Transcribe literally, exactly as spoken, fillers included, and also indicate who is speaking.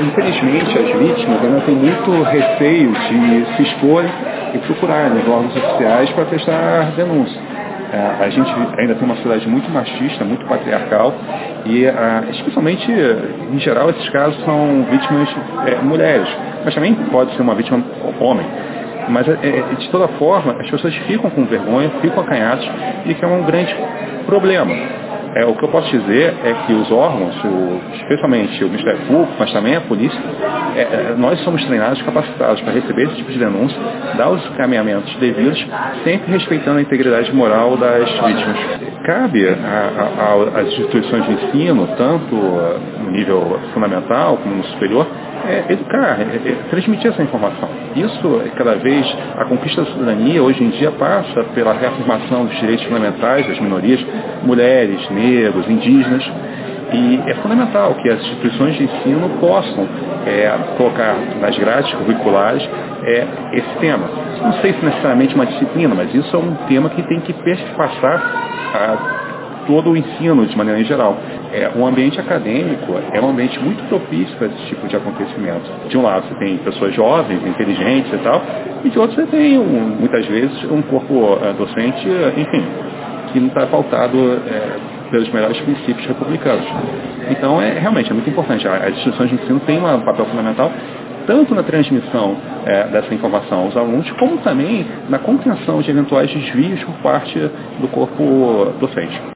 Speaker 1: infelizmente, as vítimas ainda têm muito receio de se expor e procurar os órgãos oficiais para prestar denúncia. A gente ainda tem uma sociedade muito machista, muito patriarcal e, especialmente, em geral, esses casos são vítimas é, mulheres, mas também pode ser uma vítima homem. Mas, é, de toda forma, as pessoas ficam com vergonha, ficam acanhadas e que é um grande problema. É, o que eu posso dizer é que os órgãos, o, especialmente o Ministério Público, mas também a polícia, é, é, nós somos treinados, capacitados para receber esse tipo de denúncia, dar os encaminhamentos devidos, sempre respeitando a integridade moral das vítimas. Cabe às instituições de ensino, tanto no nível fundamental como no superior, é educar, é, é transmitir essa informação. Isso, cada vez, a conquista da cidadania, hoje em dia, passa pela reafirmação dos direitos fundamentais das minorias, mulheres, negros, indígenas, e é fundamental que as instituições de ensino possam é, colocar nas grades curriculares é, esse tema. Não sei se necessariamente uma disciplina, mas isso é um tema que tem que perpassar a todo o ensino de maneira em geral. É, um ambiente acadêmico é um ambiente muito propício para esse tipo de acontecimento. De um lado você tem pessoas jovens, inteligentes e tal, e de outro você tem, um, muitas vezes, um corpo uh, docente, uh, enfim, que não está pautado uh, pelos melhores princípios republicanos. Então, é, realmente, é muito importante. As instituições de ensino têm um papel fundamental, tanto na transmissão é, dessa informação aos alunos, como também na contenção de eventuais desvios por parte do corpo docente.